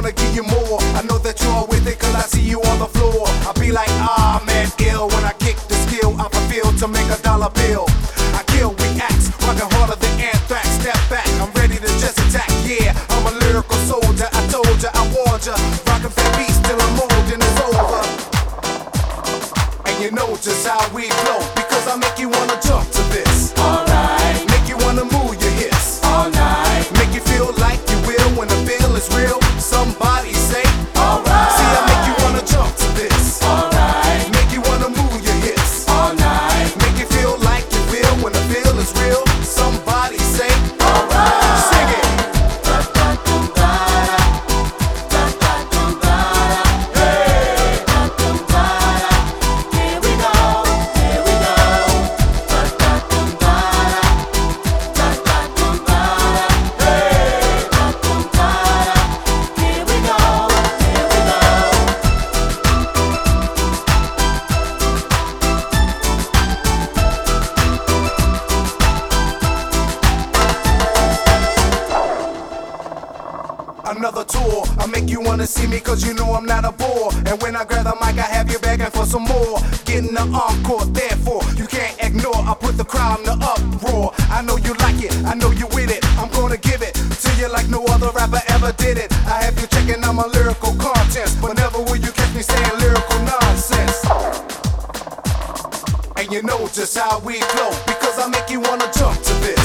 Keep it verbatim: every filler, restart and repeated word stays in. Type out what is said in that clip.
wanna give you more. I know that you're with it cause I see you on the floor. I'll be like, ah man, ill. When I kick the skill, I fulfill to make a dollar bill. I kill, reacts, rockin' harder than anthrax. Step back, I'm ready to just attack. Yeah, I'm a lyrical soldier. I told ya, I warned ya. Rockin' fat beats till I'm old and it's over. And you know just how we flow, because I make you wanna jump to this. Alright. Make you wanna move your hips. All night. Make you feel like you will when the feel is real. Somebody say, Alright. see, I make you wanna jump to this. Alright. Make you wanna move your hips. All night. Make you feel like you will when the feel is real. Somebody say, Alright. sing it. Here we go, here we go. Here we go, here we go. Another tour, I make you wanna see me cause you know I'm not a bore. And when I grab the mic I have you begging for some more. Getting the encore, therefore you can't ignore. I put the crowd in the uproar. I know you like it, I know you with it. I'm gonna give it to you like no other rapper ever did it. I have you checking out my lyrical contents, but never will you catch me saying lyrical nonsense. And you know just how we flow, because I make you wanna jump to this.